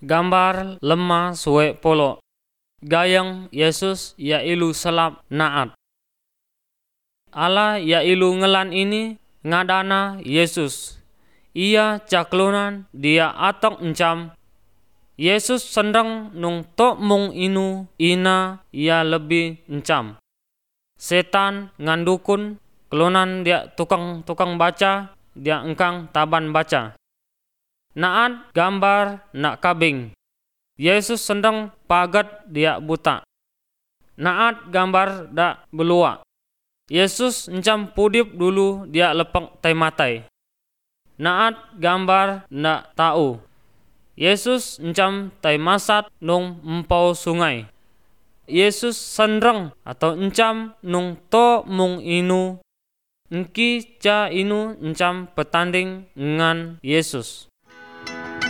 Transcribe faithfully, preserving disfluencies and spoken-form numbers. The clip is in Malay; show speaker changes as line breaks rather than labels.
Gambar lemah suwe polo. Gayang Yesus ya ilu selap naat. Allah ya ilu ngelan ini ngadana Yesus. Ia caklunan dia atok encam. Yesus sendang nung tok mung inu ina ia lebih encam. Setan ngandukun kelunan dia tukang-tukang baca, dia engkang taban baca. Naat gambar nak kabing. Yesus sendang pagat dia buta. Naat gambar dak belua. Yesus encam pudip dulu dia lepek tai matai. Naat gambar ndak tahu. Yesus encam tai masat nung empau sungai. Yesus sendreng atau encam nung to mung inu. Engki ca inu encam petanding ngan Yesus.